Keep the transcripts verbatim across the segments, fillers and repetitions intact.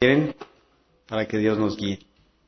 quieren, para que Dios nos guíe.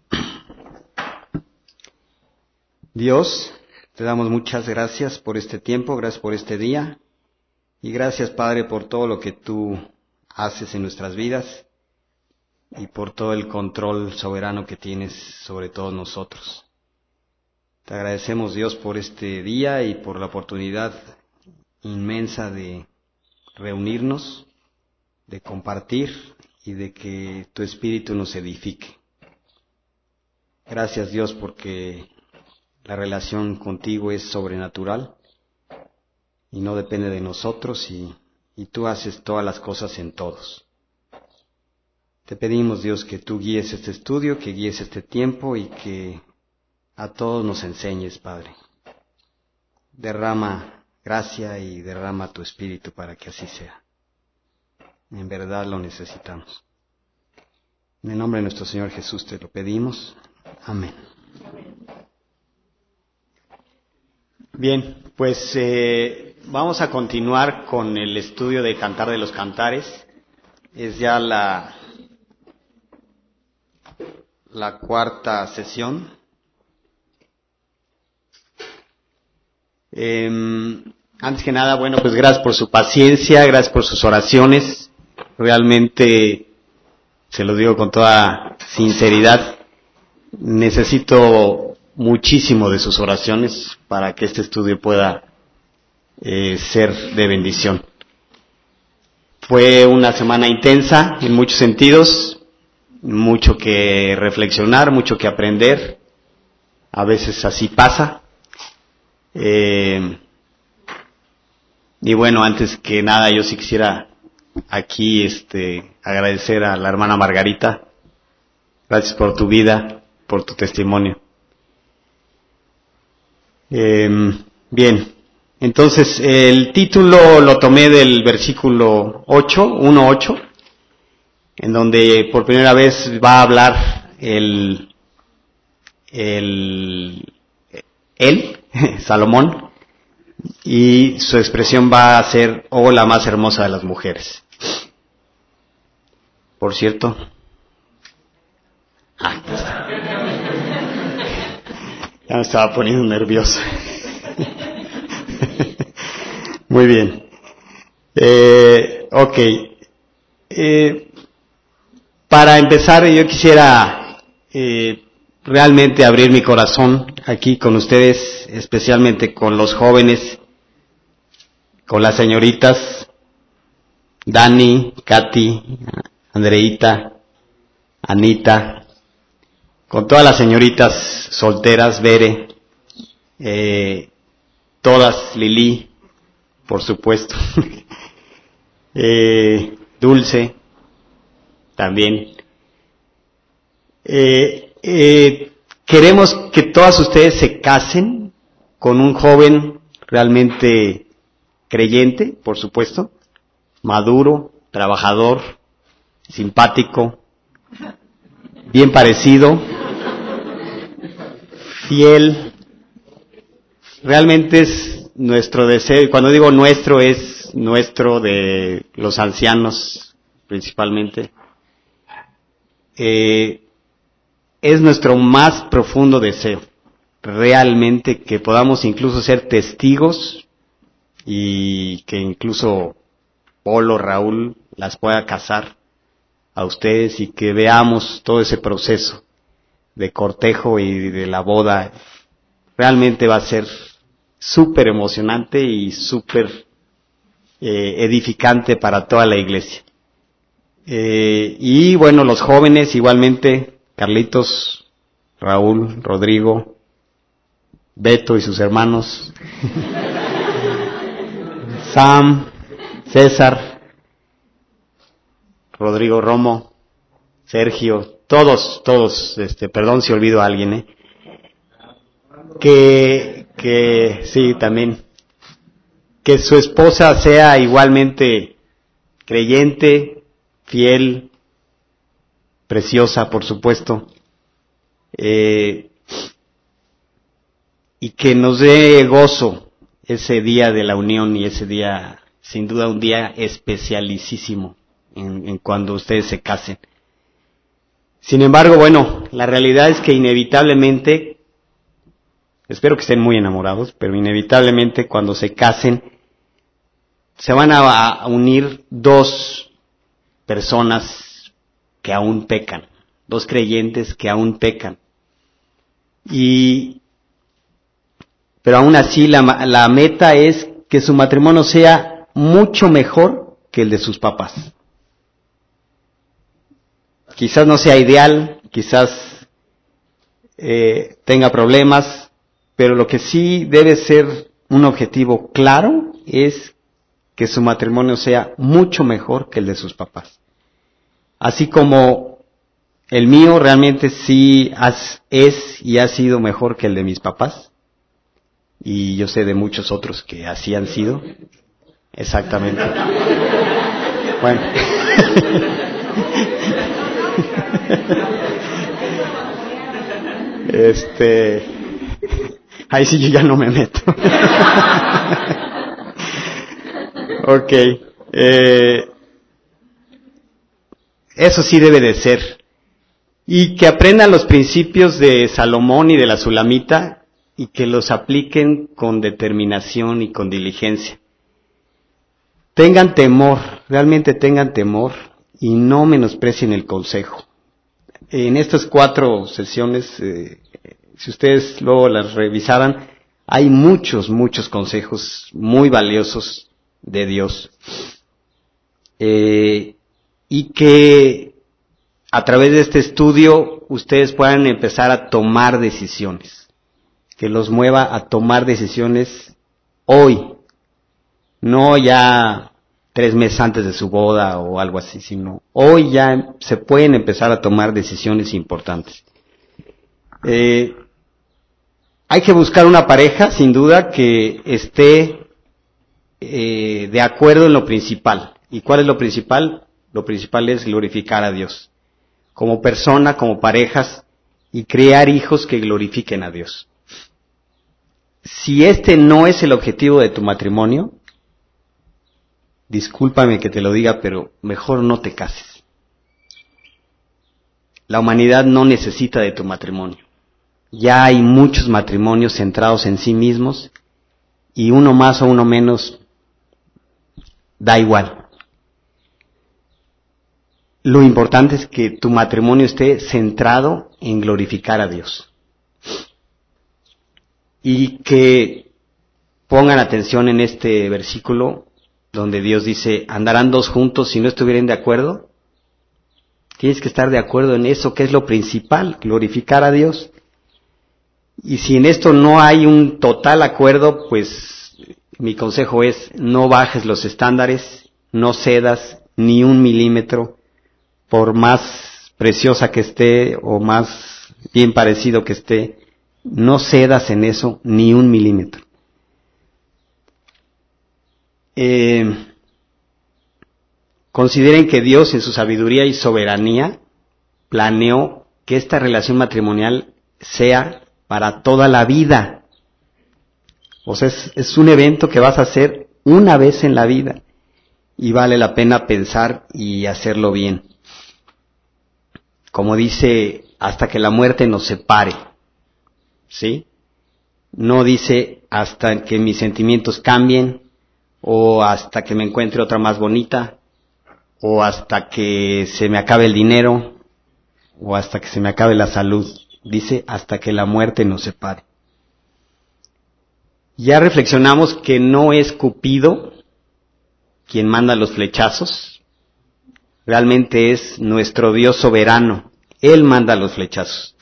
Dios, te damos muchas gracias por este tiempo, gracias por este día, y gracias, Padre, por todo lo que tú haces en nuestras vidas y por todo el control soberano que tienes sobre todos nosotros. Te agradecemos, Dios, por este día y por la oportunidad inmensa de reunirnos, de compartir y de que tu Espíritu nos edifique. Gracias, Dios, porque la relación contigo es sobrenatural y no depende de nosotros y, y tú haces todas las cosas en todos. Te pedimos, Dios, que tú guíes este estudio, que guíes este tiempo y que a todos nos enseñes, Padre. Derrama gracia y derrama tu Espíritu para que así sea. En verdad lo necesitamos. En el nombre de nuestro Señor Jesús te lo pedimos. Amén. Bien, pues eh, vamos a continuar con el estudio de Cantar de los Cantares. Es ya la, la cuarta sesión. Eh, antes que nada, bueno, pues gracias por su paciencia, gracias por sus oraciones. Realmente, se lo digo con toda sinceridad, necesito muchísimo de sus oraciones para que este estudio pueda eh, ser de bendición. Fue una semana intensa en muchos sentidos, mucho que reflexionar, mucho que aprender. A veces así pasa. Eh, y bueno, antes que nada yo sí quisiera aquí este agradecer a la hermana Margarita. Gracias por tu vida, por tu testimonio. Eh, bien, entonces el título lo tomé del versículo ocho, uno ocho, en donde por primera vez va a hablar el el él, Salomón, y su expresión va a ser, oh, la más hermosa de las mujeres. Por cierto, ah, ya está. Ya me estaba poniendo nervioso. Muy bien. Eh, ok. Eh, para empezar, yo quisiera eh, realmente abrir mi corazón aquí con ustedes, especialmente con los jóvenes, con las señoritas, Dani, Katy, Andreita, Anita, con todas las señoritas solteras, Bere, eh, todas, Lili, por supuesto, eh, Dulce, también. Eh, eh, queremos que todas ustedes se casen con un joven realmente creyente, por supuesto, maduro, trabajador, simpático, bien parecido, fiel. Realmente es nuestro deseo, y cuando digo nuestro es nuestro de los ancianos principalmente. Eh, es nuestro más profundo deseo, realmente que podamos incluso ser testigos y que incluso Polo, Raúl las pueda casar a ustedes y que veamos todo ese proceso de cortejo y de la boda. Realmente va a ser súper emocionante y súper eh, edificante para toda la iglesia. Eh, y bueno, los jóvenes igualmente, Carlitos, Raúl, Rodrigo, Beto y sus hermanos, Sam, César, Rodrigo Romo, Sergio, todos, todos, este, perdón si olvido a alguien, eh, que, que, sí, también, que su esposa sea igualmente creyente, fiel, preciosa, por supuesto, eh, y que nos dé gozo ese día de la unión y ese día, sin duda, un día especialísimo en, en cuando ustedes se casen. Sin embargo, bueno, la realidad es que inevitablemente, espero que estén muy enamorados, pero inevitablemente cuando se casen, se van a, a unir dos personas que aún pecan, dos creyentes que aún pecan. Y, pero aún así la, la meta es que su matrimonio sea mucho mejor que el de sus papás. Quizás no sea ideal, quizás eh, tenga problemas, pero lo que sí debe ser un objetivo claro es que su matrimonio sea mucho mejor que el de sus papás. Así como el mío realmente sí has, es y ha sido mejor que el de mis papás, y yo sé de muchos otros que así han sido. Exactamente. Bueno. Este, ahí sí yo ya no me meto. Ok, eh, eso sí debe de ser. Y que aprendan los principios de Salomón y de la Sulamita y que los apliquen con determinación y con diligencia. Tengan temor, realmente tengan temor y no menosprecien el consejo. En estas cuatro sesiones, eh, si ustedes luego las revisaran, hay muchos, muchos consejos muy valiosos de Dios. Eh, y que a través de este estudio ustedes puedan empezar a tomar decisiones. Que los mueva a tomar decisiones hoy. No ya tres meses antes de su boda o algo así, sino hoy ya se pueden empezar a tomar decisiones importantes. Eh, hay que buscar una pareja, sin duda, que esté eh, de acuerdo en lo principal. ¿Y cuál es lo principal? Lo principal es glorificar a Dios. Como persona, como parejas, y crear hijos que glorifiquen a Dios. Si este no es el objetivo de tu matrimonio, discúlpame que te lo diga, pero mejor no te cases. La humanidad no necesita de tu matrimonio. Ya hay muchos matrimonios centrados en sí mismos y uno más o uno menos da igual. Lo importante es que tu matrimonio esté centrado en glorificar a Dios. Y que pongan atención en este versículo donde Dios dice, andarán dos juntos si no estuvieran de acuerdo. Tienes que estar de acuerdo en eso, que es lo principal, glorificar a Dios. Y si en esto no hay un total acuerdo, pues mi consejo es no bajes los estándares, no cedas ni un milímetro, por más preciosa que esté o más bien parecido que esté, no cedas en eso ni un milímetro. Eh, consideren que Dios en su sabiduría y soberanía planeó que esta relación matrimonial sea para toda la vida. O sea, es, es un evento que vas a hacer una vez en la vida y vale la pena pensar y hacerlo bien. Como dice, hasta que la muerte nos separe, ¿sí? No dice hasta que mis sentimientos cambien, o hasta que me encuentre otra más bonita, o hasta que se me acabe el dinero, o hasta que se me acabe la salud. Dice hasta que la muerte nos separe. Ya reflexionamos que no es Cupido quien manda los flechazos, realmente es nuestro Dios soberano. Él manda los flechazos.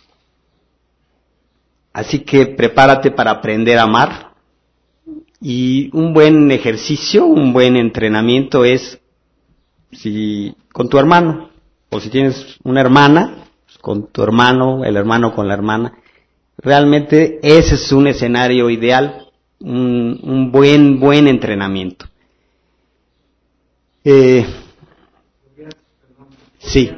Así que prepárate para aprender a amar. Y un buen ejercicio, un buen entrenamiento es si con tu hermano, o si tienes una hermana, con tu hermano, el hermano con la hermana. Realmente ese es un escenario ideal, un, un buen, buen entrenamiento. Eh, sí.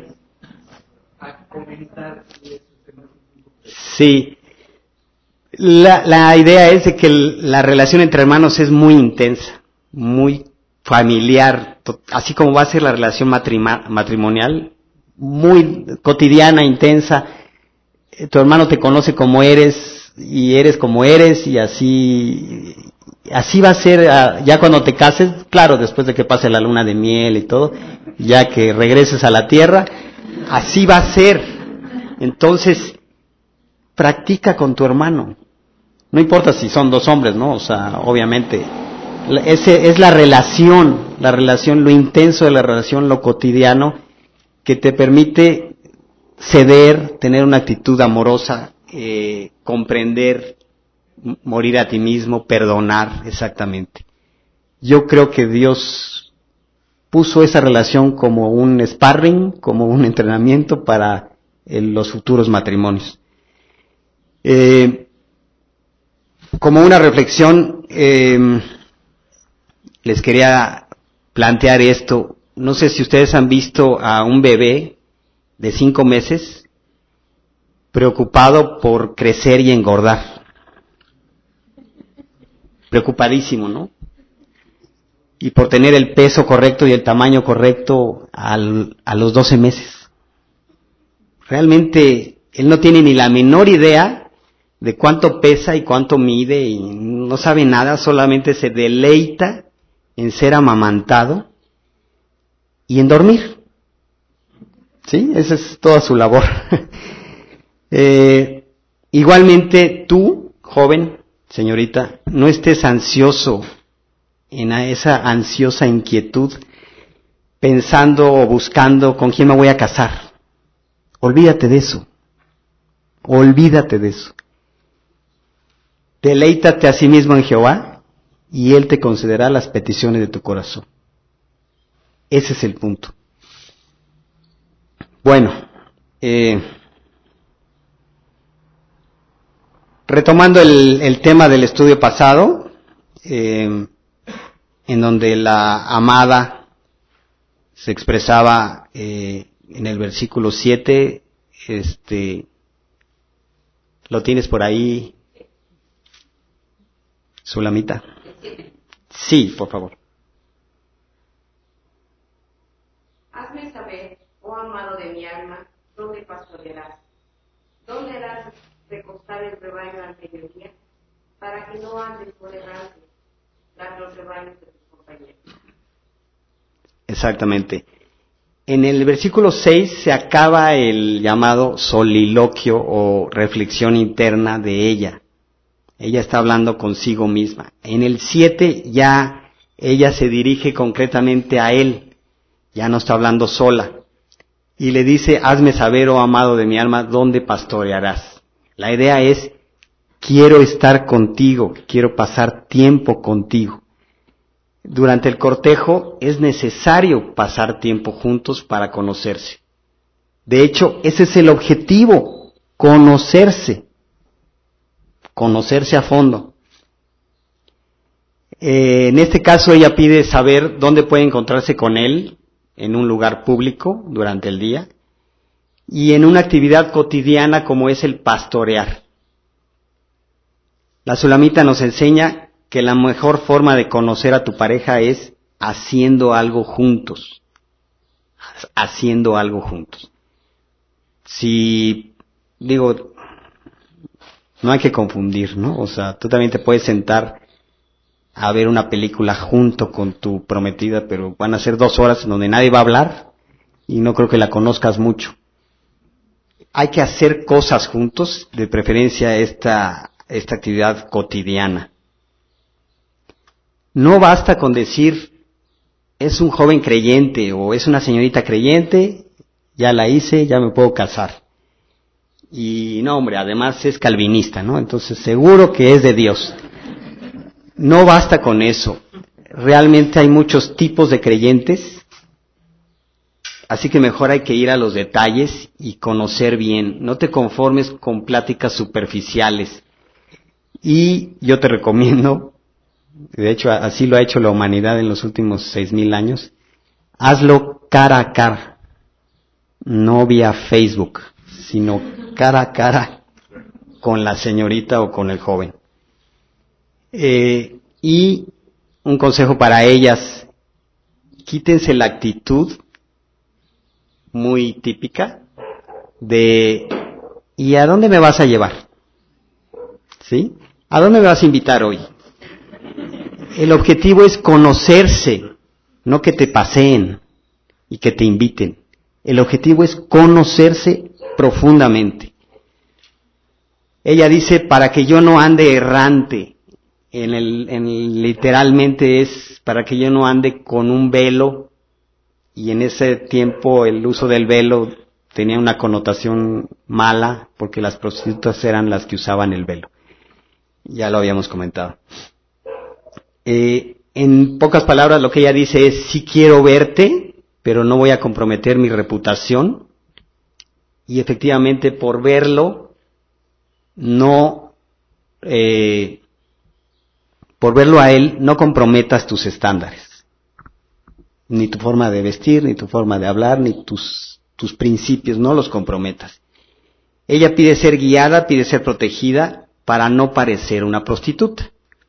Sí. La, la idea es de que el, la relación entre hermanos es muy intensa, muy familiar, to, así como va a ser la relación matrima, matrimonial, muy cotidiana, intensa. Tu hermano te conoce como eres y eres como eres y así, así va a ser ya cuando te cases, claro, después de que pase la luna de miel y todo, ya que regreses a la tierra, así va a ser. Entonces, practica con tu hermano. No importa si son dos hombres, ¿no? O sea, obviamente, ese es la relación, la relación, lo intenso de la relación, lo cotidiano, que te permite ceder, tener una actitud amorosa, eh, comprender, morir a ti mismo, perdonar, exactamente. Yo creo que Dios puso esa relación como un sparring, como un entrenamiento para eh, los futuros matrimonios. Eh, como una reflexión, eh, les quería plantear esto. No sé si ustedes han visto a un bebé de cinco meses preocupado por crecer y engordar. Preocupadísimo, ¿no? Y por tener el peso correcto y el tamaño correcto al, a los doce meses. Realmente él no tiene ni la menor idea de cuánto pesa y cuánto mide y no sabe nada, solamente se deleita en ser amamantado y en dormir. ¿Sí? Esa es toda su labor. eh, igualmente tú, joven, señorita, no estés ansioso en esa ansiosa inquietud pensando o buscando con quién me voy a casar. Olvídate de eso. Olvídate de eso. Deleítate a sí mismo en Jehová y Él te concederá las peticiones de tu corazón. Ese es el punto. Bueno, eh, retomando el, el tema del estudio pasado, eh, en donde la amada se expresaba eh, en el versículo siete, este, ¿lo tienes por ahí, Sulamita? Sí, por favor. Hazme saber, oh amado de mi alma, dónde pastorearás, dónde harás recostar el rebaño al mediodía, para que no andes por errante tras los rebaños de tus compañeros. Exactamente. En el versículo seis se acaba el llamado soliloquio o reflexión interna de ella. Ella está hablando consigo misma. En el siete ya ella se dirige concretamente a él, ya no está hablando sola. Y le dice, hazme saber, oh amado de mi alma, dónde pastorearás. La idea es, quiero estar contigo, quiero pasar tiempo contigo. Durante el cortejo es necesario pasar tiempo juntos para conocerse. De hecho, ese es el objetivo, conocerse. Conocerse a fondo. Eh, en este caso ella pide saber dónde puede encontrarse con él, en un lugar público durante el día, y en una actividad cotidiana como es el pastorear. La Sulamita nos enseña que la mejor forma de conocer a tu pareja es haciendo algo juntos. Haciendo algo juntos. Si, digo, no hay que confundir, ¿no? O sea, tú también te puedes sentar a ver una película junto con tu prometida, pero van a ser dos horas en donde nadie va a hablar y no creo que la conozcas mucho. Hay que hacer cosas juntos, de preferencia esta, esta actividad cotidiana. No basta con decir, es un joven creyente o es una señorita creyente, ya la hice, ya me puedo casar. Y no, hombre, además es calvinista, ¿no? Entonces seguro que es de Dios. No basta con eso. Realmente hay muchos tipos de creyentes, así que mejor hay que ir a los detalles y conocer bien. No te conformes con pláticas superficiales. Y yo te recomiendo, de hecho así lo ha hecho la humanidad en los últimos seis mil años, hazlo cara a cara, no vía Facebook, sino cara a cara con la señorita o con el joven. Eh, y un consejo para ellas, quítense la actitud muy típica de ¿y a dónde me vas a llevar? ¿Sí? ¿A dónde me vas a invitar hoy? El objetivo es conocerse, no que te paseen y que te inviten. El objetivo es conocerse profundamente. Ella dice, para que yo no ande errante, en el, en el, literalmente es para que yo no ande con un velo, y en ese tiempo el uso del velo tenía una connotación mala, porque las prostitutas eran las que usaban el velo. Ya lo habíamos comentado. Eh, en pocas palabras lo que ella dice es, sí quiero verte, pero no voy a comprometer mi reputación, y efectivamente por verlo, no, eh, por verlo a él, no comprometas tus estándares, ni tu forma de vestir, ni tu forma de hablar, ni tus, tus principios, no los comprometas. Ella pide ser guiada, pide ser protegida, para no parecer una prostituta.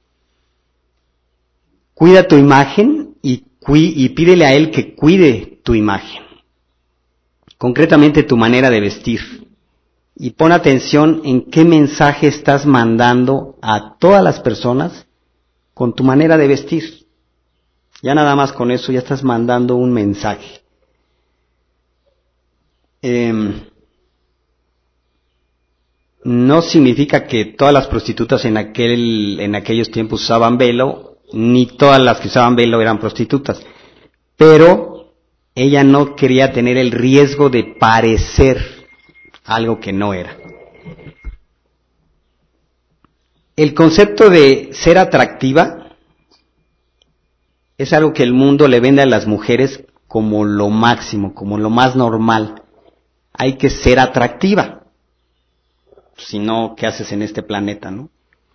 Cuida tu imagen y, cui- y pídele a él que cuide tu imagen. Concretamente tu manera de vestir. Y pon atención en qué mensaje estás mandando a todas las personas con tu manera de vestir. Ya nada más con eso ya estás mandando un mensaje. Eh, no significa que todas las prostitutas en aquel, en aquellos tiempos usaban velo, ni todas las que usaban velo eran prostitutas. Pero ella no quería tener el riesgo de parecer algo que no era. El concepto de ser atractiva es algo que el mundo le vende a las mujeres como lo máximo, como lo más normal. Hay que ser atractiva. Si no, ¿qué haces en este planeta, no?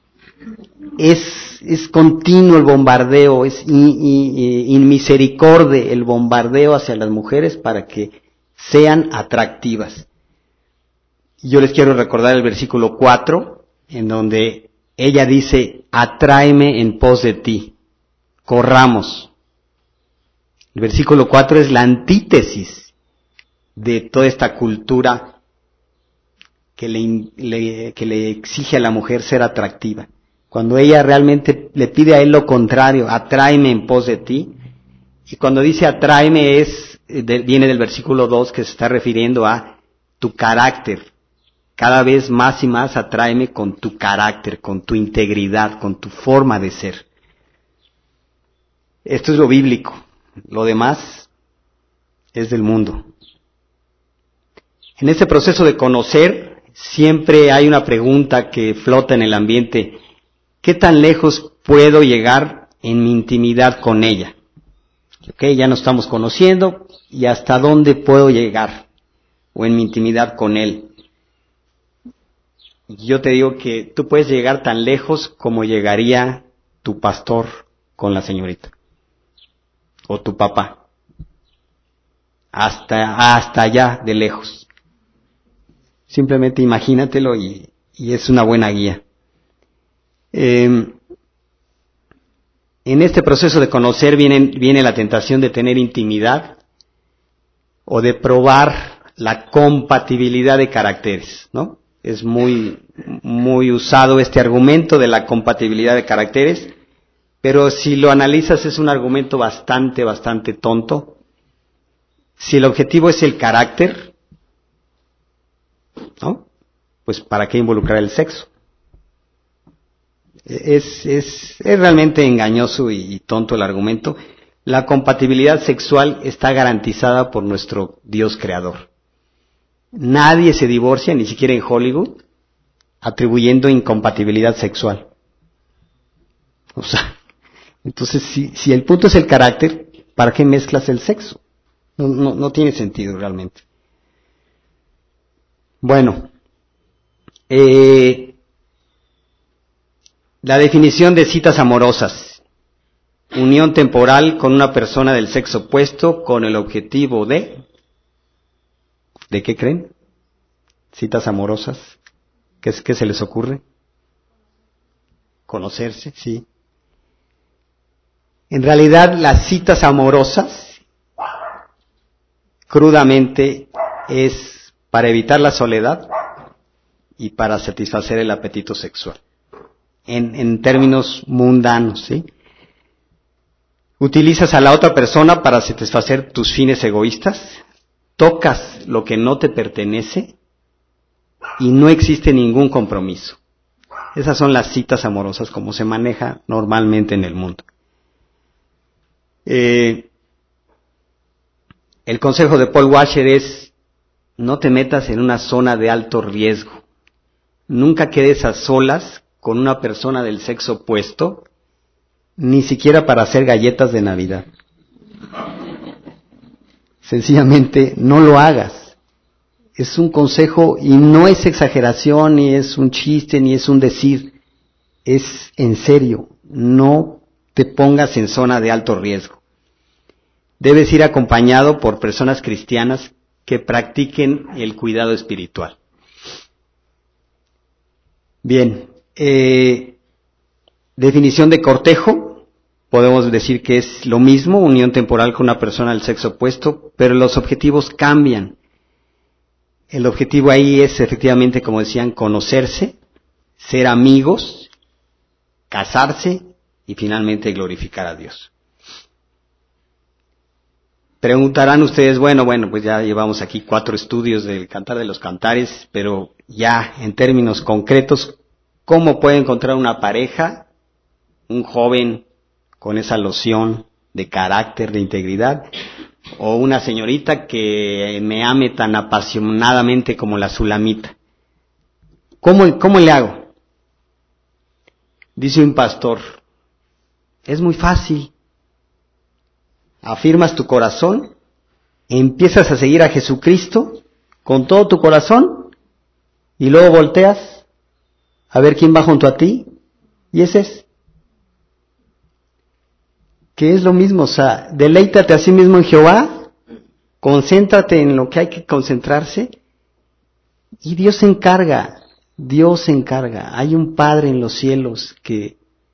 Es, es continuo el bombardeo, es inmisericorde el bombardeo hacia las mujeres para que sean atractivas. Yo les quiero recordar el versículo cuatro, en donde ella dice, atráeme en pos de ti, corramos. El versículo cuatro es la antítesis de toda esta cultura que le, le, que le exige a la mujer ser atractiva. Cuando ella realmente le pide a él lo contrario, atráeme en pos de ti. Y cuando dice atráeme es, de, viene del versículo dos que se está refiriendo a tu carácter. Cada vez más y más atráeme con tu carácter, con tu integridad, con tu forma de ser. Esto es lo bíblico. Lo demás es del mundo. En este proceso de conocer, siempre hay una pregunta que flota en el ambiente. ¿Qué tan lejos puedo llegar en mi intimidad con ella? Ok, ya nos estamos conociendo, ¿y hasta dónde puedo llegar? O en mi intimidad con él. Yo te digo que tú puedes llegar tan lejos como llegaría tu pastor con la señorita. O tu papá. Hasta, hasta allá de lejos. Simplemente imagínatelo y, y es una buena guía. Eh, en este proceso de conocer viene, viene la tentación de tener intimidad o de probar la compatibilidad de caracteres, ¿no? Es muy, muy usado este argumento de la compatibilidad de caracteres, pero si lo analizas es un argumento bastante, bastante tonto. Si el objetivo es el carácter, ¿no? Pues ¿para qué involucrar el sexo? Es, es, es realmente engañoso y, y tonto el argumento. La compatibilidad sexual está garantizada por nuestro Dios creador. Nadie se divorcia, ni siquiera en Hollywood, atribuyendo incompatibilidad sexual. O sea, entonces si, si el punto es el carácter, ¿para qué mezclas el sexo? No, no, no tiene sentido realmente. Bueno, eh, la definición de citas amorosas. Unión temporal con una persona del sexo opuesto con el objetivo de... ¿De qué creen? Citas amorosas. ¿Qué, es, qué se les ocurre? Conocerse, sí. En realidad las citas amorosas crudamente es para evitar la soledad y para satisfacer el apetito sexual. En, en términos mundanos, ¿sí? Utilizas a la otra persona para satisfacer tus fines egoístas, tocas lo que no te pertenece y no existe ningún compromiso. Esas son las citas amorosas como se maneja normalmente en el mundo. Eh, el consejo de Paul Washer es: no te metas en una zona de alto riesgo. Nunca quedes a solas con una persona del sexo opuesto, ni siquiera para hacer galletas de Navidad. Sencillamente no lo hagas. Es un consejo y no es exageración, ni es un chiste, ni es un decir. Es en serio. No te pongas en zona de alto riesgo. Debes ir acompañado por personas cristianas que practiquen el cuidado espiritual. Bien, eh, definición de cortejo. Podemos decir que es lo mismo, unión temporal con una persona del sexo opuesto, pero los objetivos cambian. El objetivo ahí es efectivamente, como decían, conocerse, ser amigos, casarse y finalmente glorificar a Dios. Preguntarán ustedes, bueno, bueno, pues ya llevamos aquí cuatro estudios del Cantar de los Cantares, pero ya en términos concretos, ¿cómo puede encontrar una pareja, un joven con esa loción de carácter, de integridad, o una señorita que me ame tan apasionadamente como la Sulamita? ¿Cómo, cómo le hago? Dice un pastor, es muy fácil. Afirmas tu corazón, empiezas a seguir a Jesucristo con todo tu corazón y luego volteas a ver quién va junto a ti y ese es. Que es lo mismo, o sea, deleítate a sí mismo en Jehová, concéntrate en lo que hay que concentrarse y Dios se encarga, Dios se encarga. Hay un Padre en los cielos que,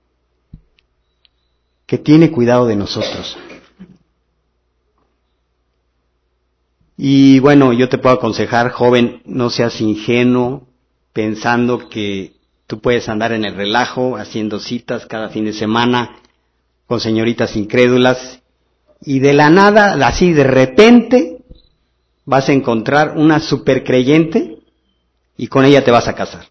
que tiene cuidado de nosotros. Y bueno, yo te puedo aconsejar, joven, no seas ingenuo pensando que tú puedes andar en el relajo haciendo citas cada fin de semana con señoritas incrédulas y de la nada, así de repente, vas a encontrar una supercreyente y con ella te vas a casar.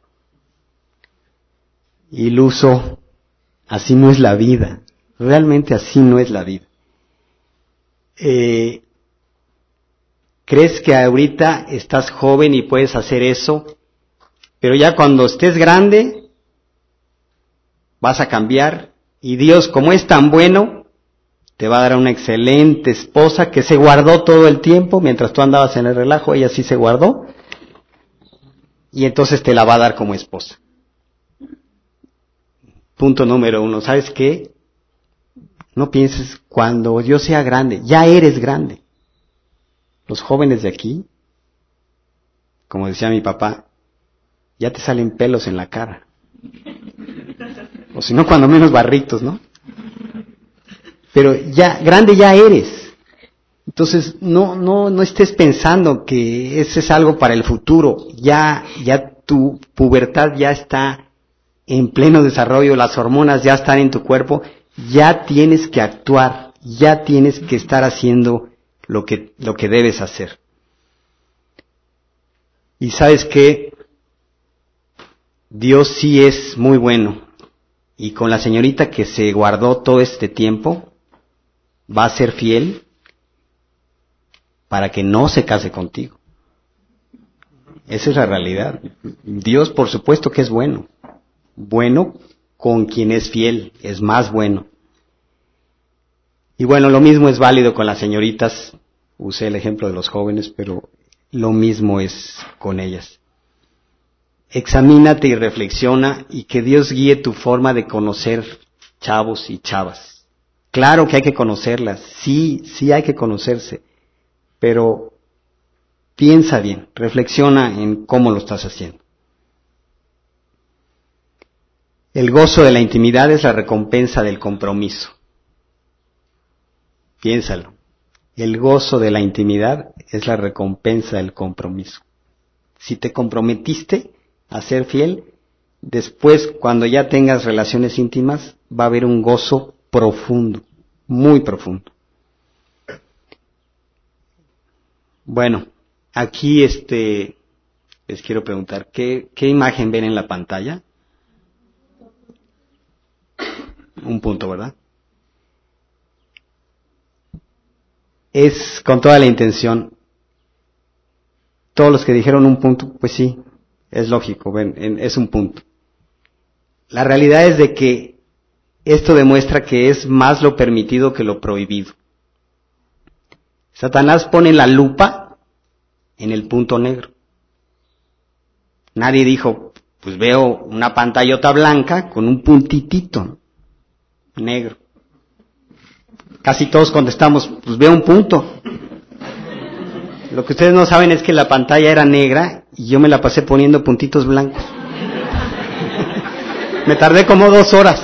Iluso, así no es la vida, realmente así no es la vida. Eh, ¿Crees que ahorita estás joven y puedes hacer eso? Pero ya cuando estés grande, vas a cambiar y Dios, como es tan bueno, te va a dar una excelente esposa que se guardó todo el tiempo, mientras tú andabas en el relajo, ella sí se guardó, y entonces te la va a dar como esposa. Punto número uno, ¿sabes qué? No pienses cuando yo sea grande, ya eres grande. Los jóvenes de aquí, como decía mi papá, ya te salen pelos en la cara. O si no, cuando menos barritos, ¿no? Pero ya, grande ya eres. Entonces, no, no, no estés pensando que ese es algo para el futuro. Ya, ya tu pubertad ya está en pleno desarrollo, las hormonas ya están en tu cuerpo, ya tienes que actuar, ya tienes que estar haciendo lo que, lo que debes hacer. Y sabes que Dios sí es muy bueno. Y con la señorita que se guardó todo este tiempo, va a ser fiel para que no se case contigo. Esa es la realidad. Dios, por supuesto que es bueno. Bueno con quien es fiel, es más bueno. Y bueno, lo mismo es válido con las señoritas. Usé el ejemplo de los jóvenes, pero lo mismo es con ellas. Examínate y reflexiona y que Dios guíe tu forma de conocer chavos y chavas. Claro que hay que conocerlas, sí, sí hay que conocerse, pero piensa bien, reflexiona en cómo lo estás haciendo. El gozo de la intimidad es la recompensa del compromiso. Piénsalo. El gozo de la intimidad es la recompensa del compromiso. Si te comprometiste a ser fiel, después cuando ya tengas relaciones íntimas va a haber un gozo profundo, muy profundo. Bueno, aquí este les quiero preguntar, ¿qué, qué imagen ven en la pantalla? Un punto, ¿verdad? Es con toda la intención. Todos los que dijeron un punto, pues sí, es lógico, ven, es un punto. La realidad es de que esto demuestra que es más lo permitido que lo prohibido. Satanás pone la lupa en el punto negro. Nadie dijo, pues veo una pantallota blanca con un puntitito negro. Casi todos contestamos, pues veo un punto. Lo que ustedes no saben es que la pantalla era negra y yo me la pasé poniendo puntitos blancos. Me tardé como dos horas.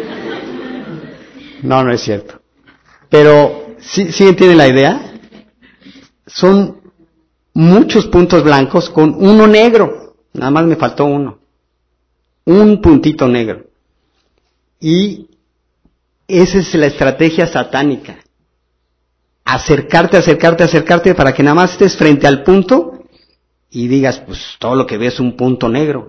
No, no es cierto. Pero, ¿sí, sí entienden la idea? Son muchos puntos blancos con uno negro. Nada más me faltó uno. Un puntito negro. Y esa es la estrategia satánica. Acercarte, acercarte, acercarte para que nada más estés frente al punto y digas, pues todo lo que ves es un punto negro.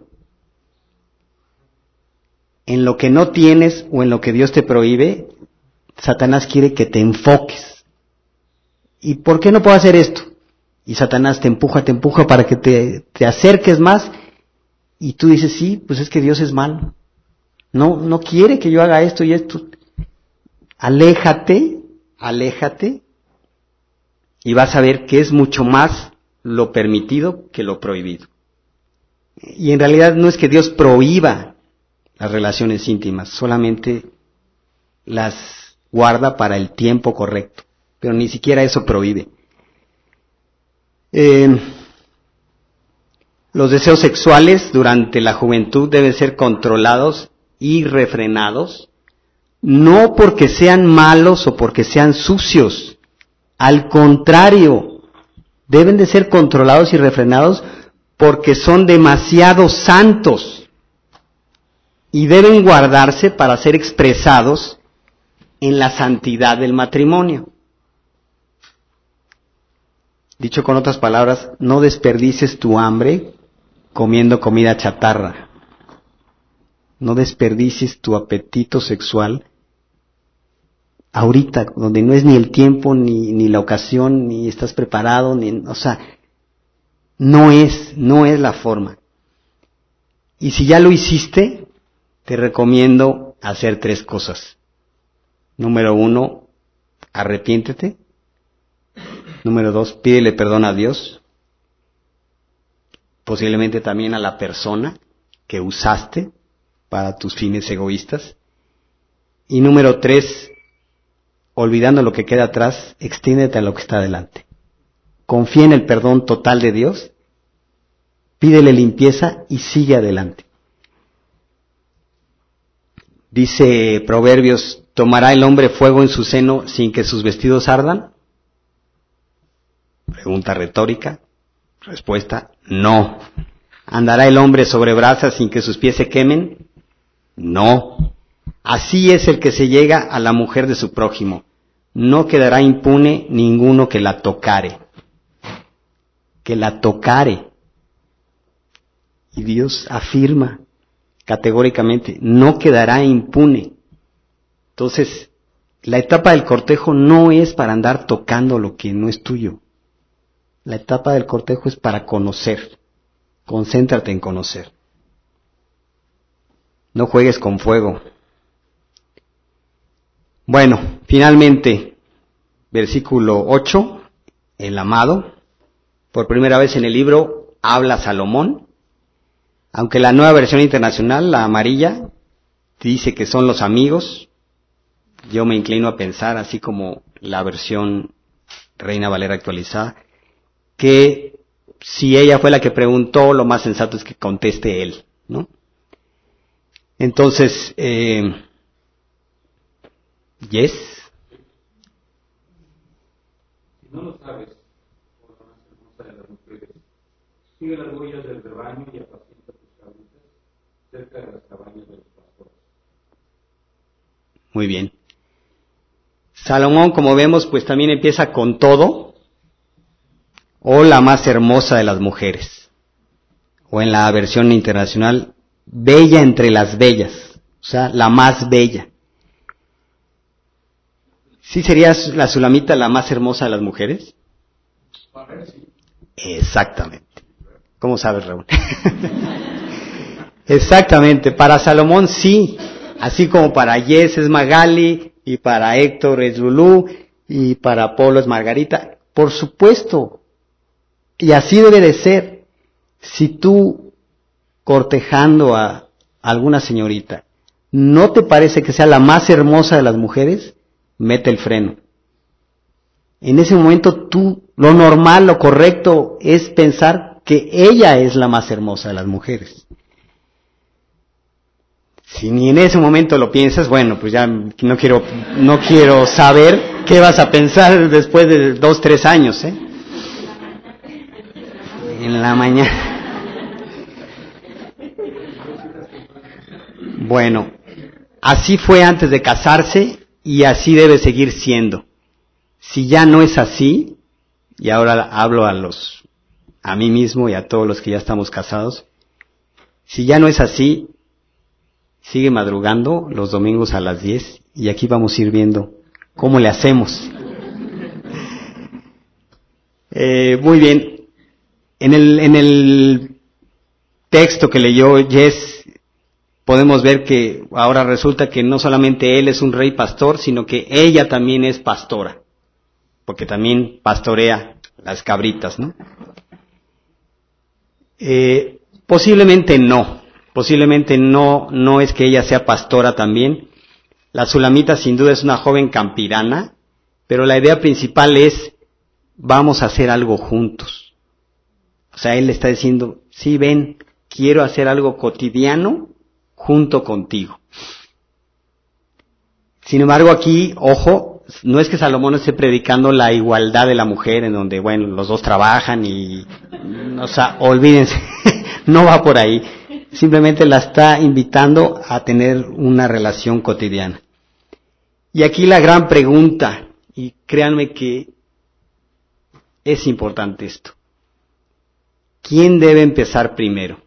En lo que no tienes o en lo que Dios te prohíbe, Satanás quiere que te enfoques. ¿Y por qué no puedo hacer esto? Y Satanás te empuja, te empuja para que te, te acerques más y tú dices, sí, pues es que Dios es malo. No, no quiere que yo haga esto y esto. Aléjate, aléjate y vas a ver que es mucho más lo permitido que lo prohibido. Y en realidad no es que Dios prohíba las relaciones íntimas, solamente las guarda para el tiempo correcto, pero ni siquiera eso prohíbe. Eh, los deseos sexuales durante la juventud deben ser controlados y refrenados, no porque sean malos o porque sean sucios, al contrario, deben de ser controlados y refrenados porque son demasiado santos y deben guardarse para ser expresados en la santidad del matrimonio. Dicho con otras palabras, no desperdicies tu hambre comiendo comida chatarra. No desperdicies tu apetito sexual ahorita, donde no es ni el tiempo, ni, ni la ocasión, ni estás preparado, ni, o sea, no es, no es la forma. Y si ya lo hiciste, te recomiendo hacer tres cosas. Número uno, arrepiéntete. Número dos, pídele perdón a Dios. Posiblemente también a la persona que usaste para tus fines egoístas. Y número tres, olvidando lo que queda atrás, extiéndete a lo que está adelante. Confía en el perdón total de Dios, pídele limpieza y sigue adelante. Dice Proverbios, ¿tomará el hombre fuego en su seno sin que sus vestidos ardan? Pregunta retórica. Respuesta, no. ¿Andará el hombre sobre brasas sin que sus pies se quemen? No. Así es el que se llega a la mujer de su prójimo. No quedará impune ninguno que la tocare. Que la tocare. Y Dios afirma categóricamente, no quedará impune. Entonces, la etapa del cortejo no es para andar tocando lo que no es tuyo. La etapa del cortejo es para conocer. Concéntrate en conocer. No juegues con fuego. Bueno, finalmente, versículo ocho, el amado. Por primera vez en el libro habla Salomón. Aunque la nueva versión internacional, la amarilla, dice que son los amigos. Yo me inclino a pensar, así como la versión Reina Valera actualizada, que si ella fue la que preguntó, lo más sensato es que conteste él, ¿no? Entonces, eh, yes. Si no lo sabes, o la más hermosa de las mujeres, sigue las huellas del rebaño y apacienta tus cabritas cerca de las cabañas de los pastores. Muy bien. Salomón, como vemos, pues también empieza con todo, o la más hermosa de las mujeres, o en la versión internacional, bella entre las bellas, o sea, la más bella. ¿Sí sería la Sulamita la más hermosa de las mujeres? Exactamente. ¿Cómo sabes, Raúl? Exactamente. Para Salomón sí, así como para Yes es Magali, y para Héctor es Lulú, y para Polo es Margarita. Por supuesto. Y así debe de ser. Si tú, cortejando a alguna señorita, ¿no te parece que sea la más hermosa de las mujeres? Mete el freno. En ese momento tú, lo normal, lo correcto es pensar que ella es la más hermosa de las mujeres. Si ni en ese momento lo piensas, bueno, pues ya no quiero, no quiero saber qué vas a pensar después de dos, tres años, ¿eh? En la mañana. Bueno, así fue antes de casarse y así debe seguir siendo. Si ya no es así, y ahora hablo a los, a mí mismo y a todos los que ya estamos casados, si ya no es así, sigue madrugando los domingos a las diez y aquí vamos a ir viendo cómo le hacemos. Eh, muy bien. En el, en el texto que leyó Jess, podemos ver que ahora resulta que no solamente él es un rey pastor, sino que ella también es pastora, porque también pastorea las cabritas, ¿no? Eh, posiblemente no, posiblemente no, no es que ella sea pastora también. La Sulamita sin duda es una joven campirana, pero la idea principal es, vamos a hacer algo juntos. O sea, él le está diciendo, sí, ven, quiero hacer algo cotidiano junto contigo. Sin embargo, aquí, ojo, no es que Salomón esté predicando la igualdad de la mujer, en donde, bueno, los dos trabajan y, o sea, olvídense, no va por ahí. Simplemente la está invitando a tener una relación cotidiana. Y aquí la gran pregunta, y créanme que es importante esto. ¿Quién debe empezar primero?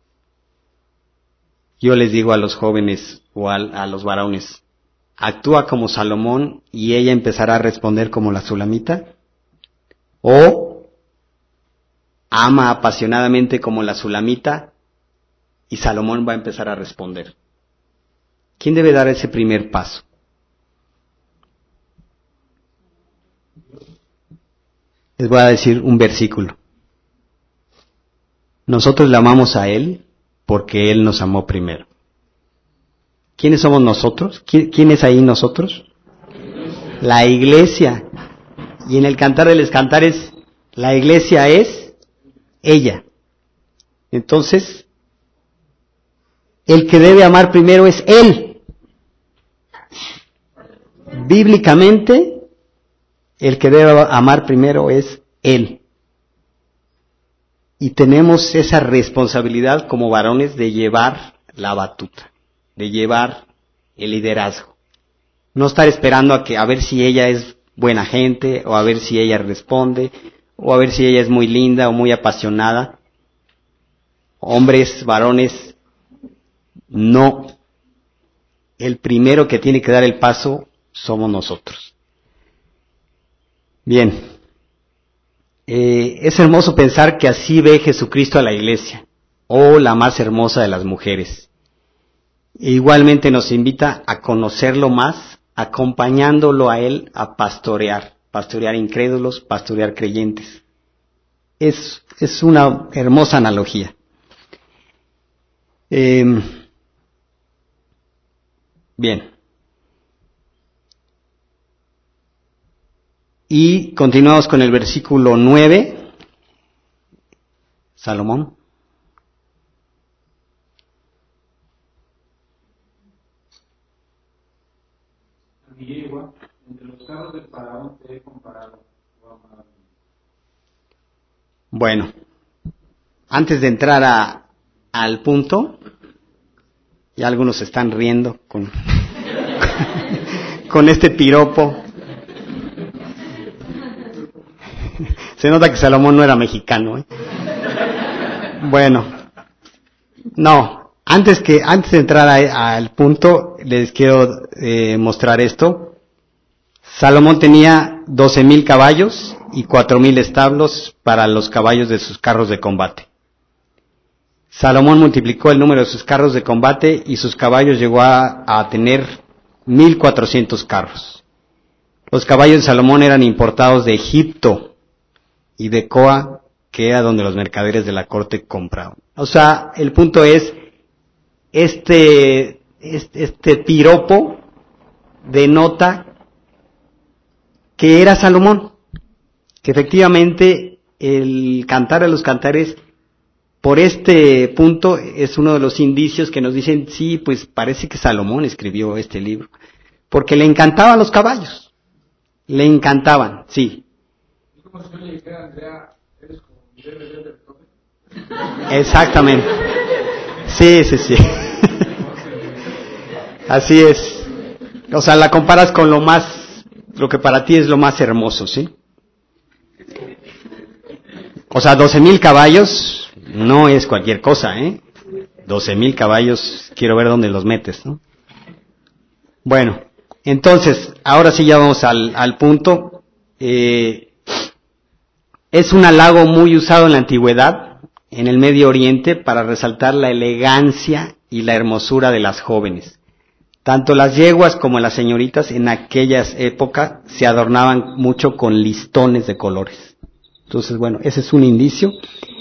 Yo les digo a los jóvenes o a, a los varones, actúa como Salomón y ella empezará a responder como la Sulamita, o ama apasionadamente como la Sulamita y Salomón va a empezar a responder. ¿Quién debe dar ese primer paso? Les voy a decir un versículo. Nosotros le amamos a Él porque Él nos amó primero. ¿Quiénes somos nosotros? ¿Quién es ahí nosotros? La iglesia. Y en el Cantar de los Cantares, la iglesia es ella. Entonces, el que debe amar primero es Él. Bíblicamente, el que debe amar primero es Él. Y tenemos esa responsabilidad como varones de llevar la batuta, de llevar el liderazgo. No estar esperando a que a ver si ella es buena gente, o a ver si ella responde, o a ver si ella es muy linda o muy apasionada. Hombres, varones, no. El primero que tiene que dar el paso somos nosotros. Bien. Eh, es hermoso pensar que así ve Jesucristo a la iglesia, o la más hermosa de las mujeres. E igualmente nos invita a conocerlo más, acompañándolo a Él a pastorear, pastorear incrédulos, pastorear creyentes. Es, es una hermosa analogía. Eh, bien. Y continuamos con el versículo nueve. Salomón. Mi yegua, entre los carros del faraón te he comparado, oh amado. Bueno, antes de entrar a, al punto, ya algunos se están riendo con, con este piropo. Se nota que Salomón no era mexicano, ¿eh? Bueno, no, antes que antes de entrar a, al punto, les quiero eh, mostrar esto. Salomón tenía doce mil caballos y cuatro mil establos para los caballos de sus carros de combate. Salomón multiplicó el número de sus carros de combate y sus caballos llegó a, a tener mil cuatrocientos carros. Los caballos de Salomón eran importados de Egipto y de Coa, que era donde los mercaderes de la corte compraban. O sea, el punto es, este, este, este piropo denota que era Salomón, que efectivamente el Cantar de los Cantares, por este punto, es uno de los indicios que nos dicen, sí, pues parece que Salomón escribió este libro, porque le encantaban los caballos, le encantaban, sí. ¿Y cómo si yo le dijera, Andrea, eres como mi D V D del tope? Exactamente. Sí, sí, sí. Así es. O sea, la comparas con lo más, lo que para ti es lo más hermoso, ¿sí? O sea, doce mil caballos no es cualquier cosa, ¿eh? doce mil caballos, quiero ver dónde los metes, ¿no? Bueno, entonces, ahora sí ya vamos al, al punto. Eh, es un halago muy usado en la antigüedad, en el Medio Oriente, para resaltar la elegancia y la hermosura de las jóvenes. Tanto las yeguas como las señoritas en aquellas épocas se adornaban mucho con listones de colores. Entonces, bueno, ese es un indicio.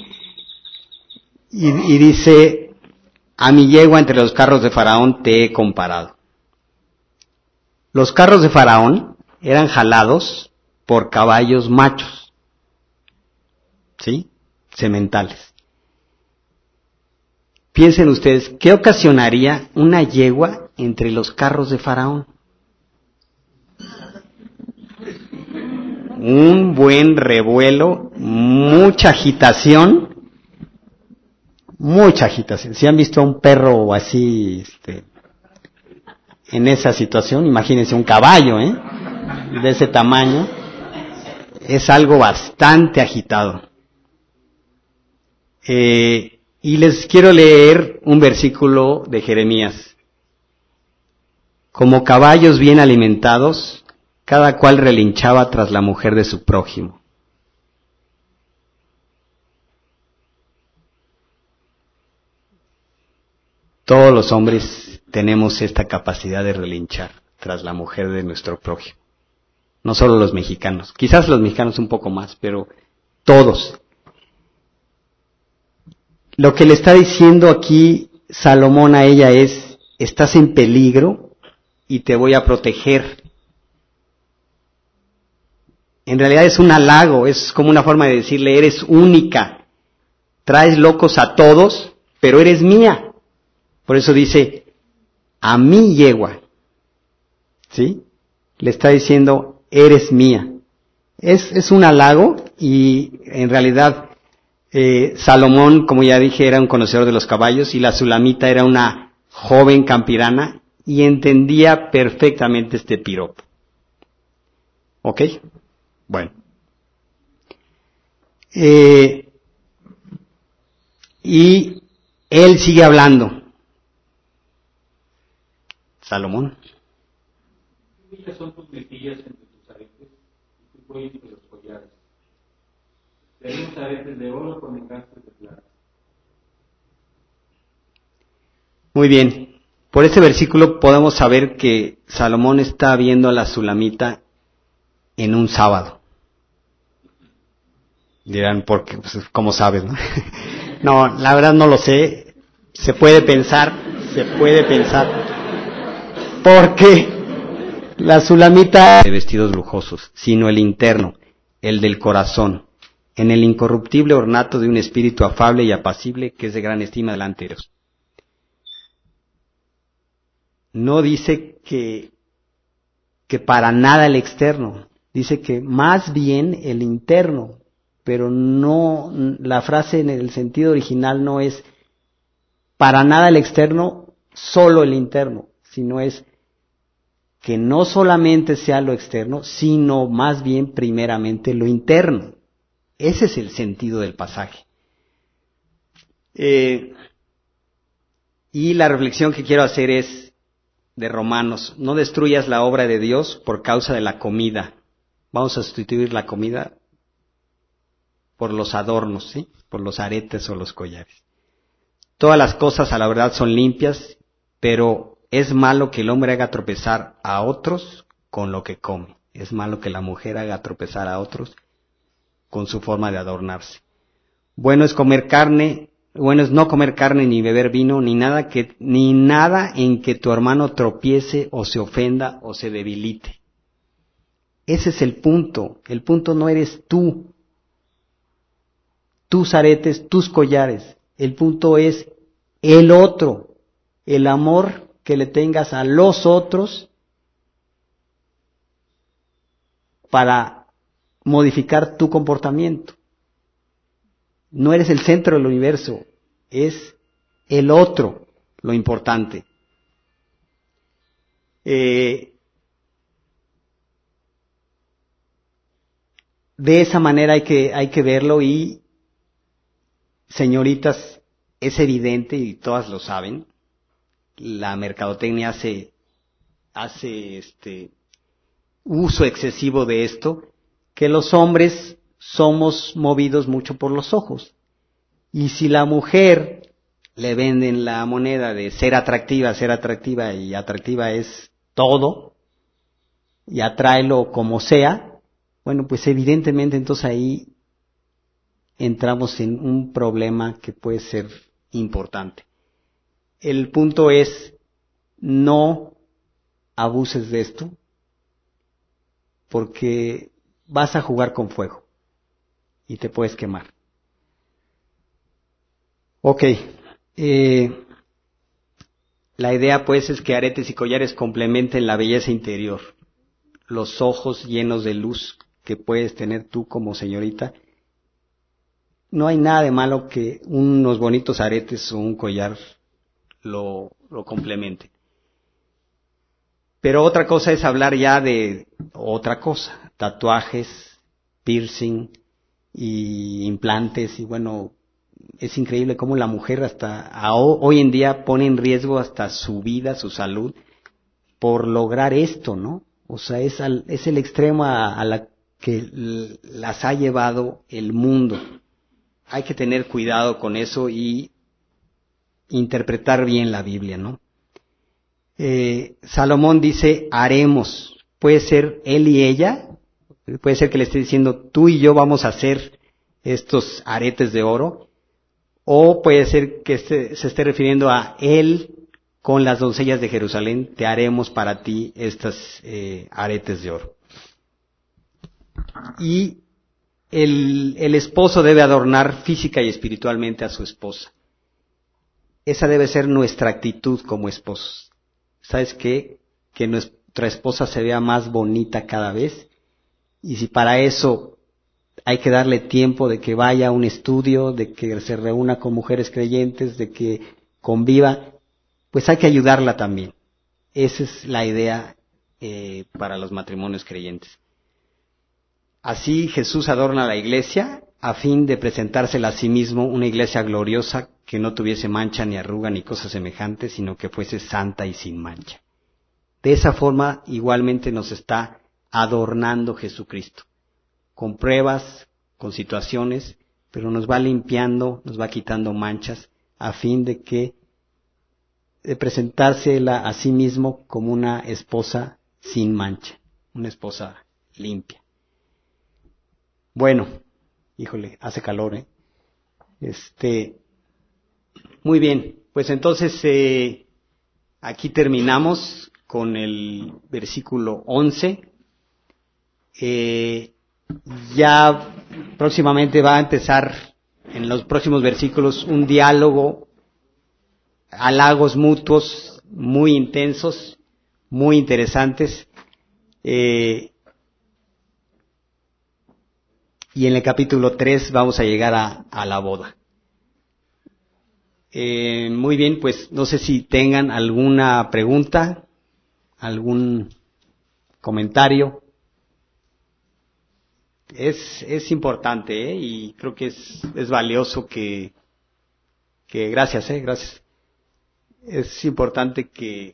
Y, y dice, a mi yegua entre los carros de Faraón te he comparado. Los carros de Faraón eran jalados por caballos machos, ¿sí? Sementales. Piensen ustedes, ¿qué ocasionaría una yegua entre los carros de Faraón? Un buen revuelo, mucha agitación, mucha agitación. Si han visto a un perro así, este, en esa situación, imagínense un caballo, ¿eh? De ese tamaño, es algo bastante agitado. Eh, y les quiero leer un versículo de Jeremías. Como caballos bien alimentados, cada cual relinchaba tras la mujer de su prójimo. Todos los hombres tenemos esta capacidad de relinchar tras la mujer de nuestro prójimo. No solo los mexicanos, quizás los mexicanos un poco más, pero todos. Lo que le está diciendo aquí Salomón a ella es, estás en peligro y te voy a proteger. En realidad es un halago, es como una forma de decirle, eres única, traes locos a todos, pero eres mía. Por eso dice, a mi yegua, ¿sí? Le está diciendo, eres mía. Es, es un halago y en realidad eh, Salomón, como ya dije, era un conocedor de los caballos y la Sulamita era una joven campirana y entendía perfectamente este piropo. ¿Ok? Bueno. Eh, y él sigue hablando. Salomón. Ellas son tus mejillas entre tus aretes y tu cuello entre los collares. Tenemos aretes de oro con encantos de plata. Muy bien. Por este versículo podemos saber que Salomón está viendo a la Sulamita en un sábado. Dirán, porque, pues, ¿cómo sabes, no? No, la verdad no lo sé. Se puede pensar, se puede pensar. Porque la Sulamita de vestidos lujosos, sino el interno, el del corazón, en el incorruptible ornato de un espíritu afable y apacible que es de gran estima delante de Dios. No dice que, que para nada el externo, dice que más bien el interno, pero no, la frase en el sentido original no es para nada el externo, solo el interno, sino es que no solamente sea lo externo, sino más bien primeramente lo interno. Ese es el sentido del pasaje. Eh, y la reflexión que quiero hacer es de Romanos: no destruyas la obra de Dios por causa de la comida. Vamos a sustituir la comida por los adornos, ¿sí? Por los aretes o los collares. Todas las cosas a la verdad son limpias, pero es malo que el hombre haga tropezar a otros con lo que come. Es malo que la mujer haga tropezar a otros con su forma de adornarse. Bueno es comer carne, bueno es no comer carne ni beber vino, ni nada que, ni nada en que tu hermano tropiece o se ofenda o se debilite. Ese es el punto. El punto no eres tú, tus aretes, tus collares. El punto es el otro, el amor que le tengas a los otros para modificar tu comportamiento. No eres el centro del universo, es el otro lo importante. Eh, de esa manera hay que, hay que verlo y, señoritas, es evidente y todas lo saben, la mercadotecnia hace, hace este uso excesivo de esto, que los hombres somos movidos mucho por los ojos. Y si la mujer le venden la moneda de ser atractiva, ser atractiva y atractiva es todo, y atráelo como sea, bueno, pues evidentemente entonces ahí entramos en un problema que puede ser importante. El punto es, no abuses de esto, porque vas a jugar con fuego y te puedes quemar. Ok, eh, la idea pues es que aretes y collares complementen la belleza interior, los ojos llenos de luz que puedes tener tú como señorita. No hay nada de malo que unos bonitos aretes o un collar lo, lo complemente. Pero otra cosa es hablar ya de otra cosa, tatuajes, piercing y implantes, y bueno, es increíble cómo la mujer hasta a, hoy en día pone en riesgo hasta su vida, su salud, por lograr esto, ¿no? O sea, es, al, es el extremo a, a la que las ha llevado el mundo. Hay que tener cuidado con eso y interpretar bien la Biblia, ¿no? Eh, Salomón dice, haremos. Puede ser él y ella, puede ser que le esté diciendo, tú y yo vamos a hacer estos aretes de oro, o puede ser que se, se esté refiriendo a él con las doncellas de Jerusalén, te haremos para ti estas eh, aretes de oro. Y el, el esposo debe adornar física y espiritualmente a su esposa. Esa debe ser nuestra actitud como esposos. ¿Sabes qué? Que nuestra esposa se vea más bonita cada vez. Y si para eso hay que darle tiempo de que vaya a un estudio, de que se reúna con mujeres creyentes, de que conviva, pues hay que ayudarla también. Esa es la idea eh, para los matrimonios creyentes. Así Jesús adorna la iglesia a fin de presentársela a sí mismo una iglesia gloriosa que no tuviese mancha ni arruga ni cosas semejantes, sino que fuese santa y sin mancha. De esa forma igualmente nos está adornando Jesucristo, con pruebas, con situaciones, pero nos va limpiando, nos va quitando manchas, a fin de que de presentársela a sí mismo como una esposa sin mancha, una esposa limpia. Bueno, híjole, hace calor, ¿eh? Este, muy bien, pues entonces eh, aquí terminamos con el versículo once. Eh, ya próximamente va a empezar en los próximos versículos un diálogo, halagos mutuos muy intensos, muy interesantes. Eh, y en el capítulo tres vamos a llegar a, a la boda. Eh, muy bien, pues no sé si tengan alguna pregunta, algún comentario. Es, es importante, ¿eh? Y creo que es, es valioso que, que, gracias, ¿eh? Gracias. Es importante que,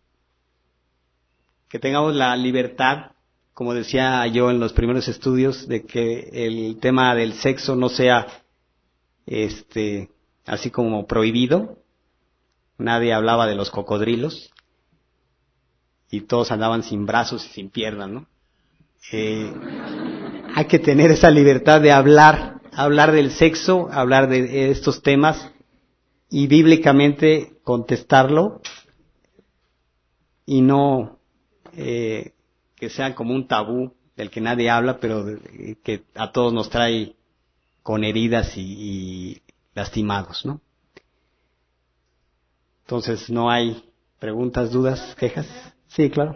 que tengamos la libertad, como decía yo en los primeros estudios, de que el tema del sexo no sea, este, así como prohibido. Nadie hablaba de los cocodrilos y todos andaban sin brazos y sin piernas, ¿no? Eh, hay que tener esa libertad de hablar, hablar del sexo, hablar de estos temas y bíblicamente contestarlo y no eh, que sea como un tabú del que nadie habla, pero de, que a todos nos trae con heridas y, y lastimados, ¿no? Entonces, ¿no hay preguntas, dudas, quejas? Sí, claro.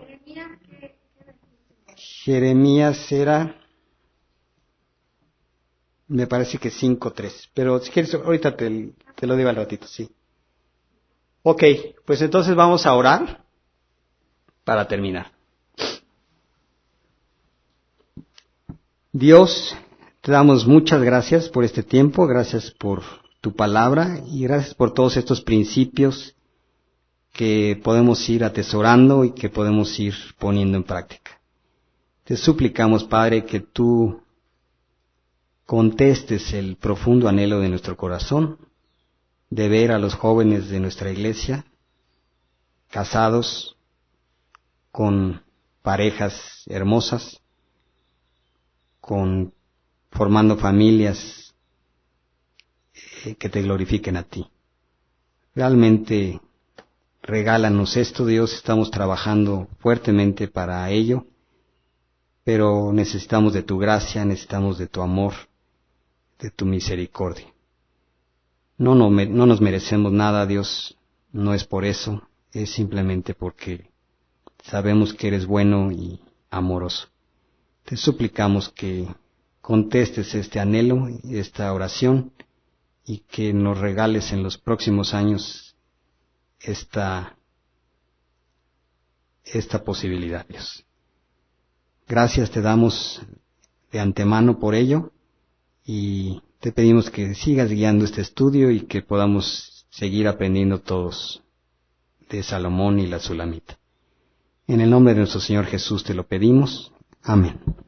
Jeremías era, me parece que cinco tres, pero si quieres, ahorita te, te lo digo al ratito, sí. Ok, pues entonces vamos a orar para terminar. Dios, te damos muchas gracias por este tiempo, gracias por tu palabra y gracias por todos estos principios que podemos ir atesorando y que podemos ir poniendo en práctica. Te suplicamos, Padre, que tú contestes el profundo anhelo de nuestro corazón de ver a los jóvenes de nuestra iglesia casados con parejas hermosas, con formando familias eh, que te glorifiquen a ti. Realmente regálanos esto, Dios, estamos trabajando fuertemente para ello, pero necesitamos de tu gracia, necesitamos de tu amor, de tu misericordia. No, no, no nos merecemos nada, Dios, no es por eso, es simplemente porque sabemos que eres bueno y amoroso. Te suplicamos que contestes este anhelo, esta oración, y que nos regales en los próximos años esta, esta posibilidad, Dios. Gracias te damos de antemano por ello, y te pedimos que sigas guiando este estudio y que podamos seguir aprendiendo todos de Salomón y la Sulamita. En el nombre de nuestro Señor Jesús te lo pedimos. Amén.